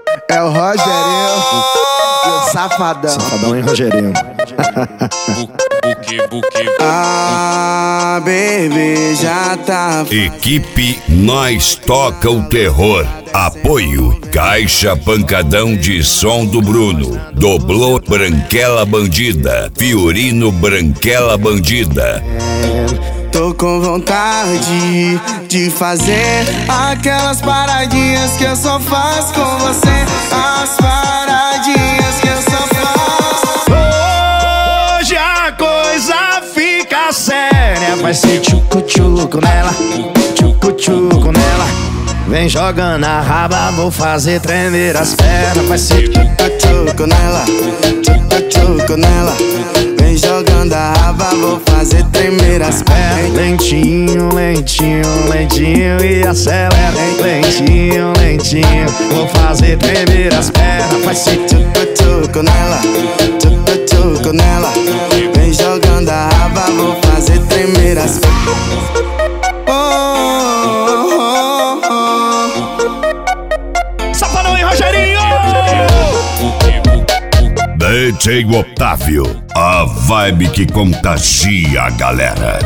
É o Rogerinho e o Safadão. Safadão e Rogerinho. Ah, baby, já tá. Equipe Nós Toca o Terror. Apoio Caixa Pancadão de Som do Bruno. Doblô Branquela Bandida. Fiorino Branquela Bandida. Tô com vontade de fazer aquelas paradinhas que eu só faço com você. As paradinhas que eu só faço. Hoje a coisa fica séria. Vai ser tchucu-tchucu nela, tchucu-tchucu nela. Vem jogando a raba, vou fazer tremer as pernas. Vai ser tchucu-tchucu nela, tchucu-tchucu nela. Vem jogando a raba, vou fazer tremer as pernas. Lentinho, lentinho, lentinho e acelera. Lentinho, lentinho, vou fazer tremer as pernas. Vai ser tchucu-tchucu nela, tchucu-tchucu nela. Vem jogando a raba, vou fazer tremer as pernas. Safadão e Rogerinho! DJ Otávio, a vibe que contagia a galera.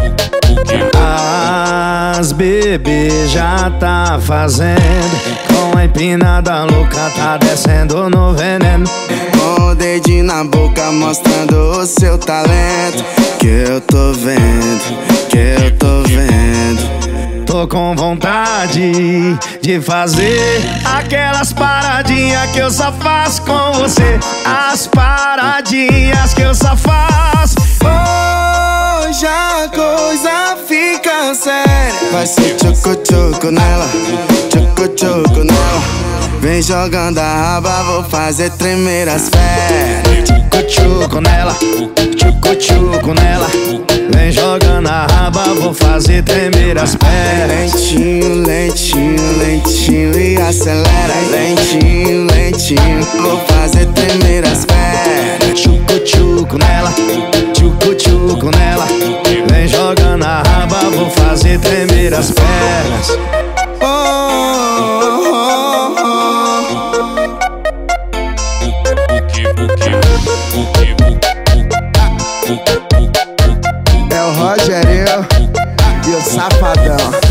As bebês já tá fazendo, com a empinada louca tá descendo no veneno. Com o dedinho na boca mostrando o seu talento. Que eu tô vendo, que eu tô vendo. Tô com vontade de fazer aquelas paradinhas que eu só faço com você. As paradinhas que eu só faço. Hoje a coisa fica séria. Vai ser tchucu-tchucu nela, tchucu-tchucu nela. Vem jogando a raba, vou fazer tremer as pernas. Tchucu-tchucu nela, tchucu-tchucu nela. Vem jogando a raba, vou fazer tremer as pernas. Lentinho, lentinho, lentinho e acelera. Lentinho, lentinho, vou fazer tremer as pernas. Tchucu-tchucu nela, tchucu-tchucu nela. Vem jogando a raba, vou fazer tremer as pernas. É o Rogerinho e o Safadão.